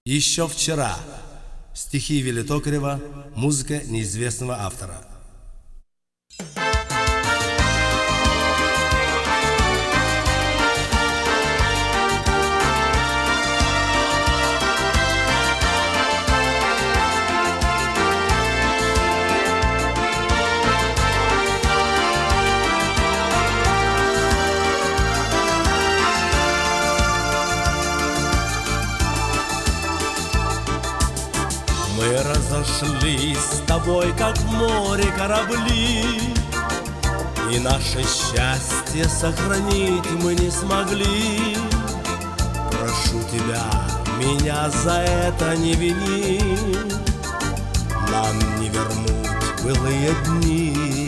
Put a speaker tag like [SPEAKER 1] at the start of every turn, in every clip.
[SPEAKER 1] Еще вчера. Стихи Вилли Токарева, музыка неизвестного автора.
[SPEAKER 2] Мы разошлись с тобой, как в море корабли, и наше счастье сохранить мы не смогли. Прошу тебя, меня за это не вини, нам не вернуть былые дни.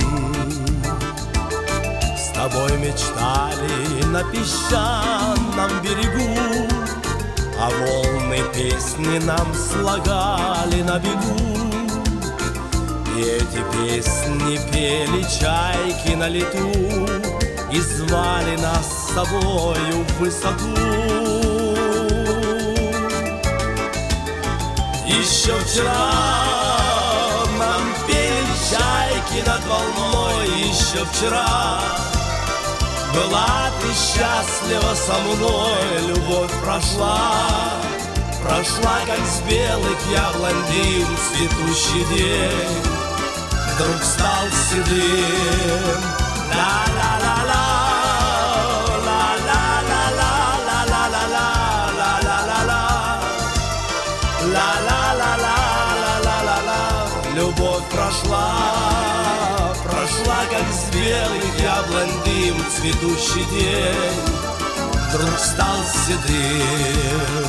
[SPEAKER 2] С тобой мечтали на песчаном берегу, а волны песни нам слагали на бегу. И эти песни пели чайки на лету и звали нас с собою в высоту. Еще вчера нам пели чайки над волной. Еще вчера была ты счастлива со мной. Любовь прошла, прошла, как с белых яблонь дым. Цветущий день вдруг стал седым. Ла-ла-ла-ла, ла-ла-ла-ла-ла-ла-ла-ла, ла-ла-ла-ла-ла-ла-ла-ла. Любовь прошла, прошла, как с белых яблонь дым. Цветущий день вдруг стал седым.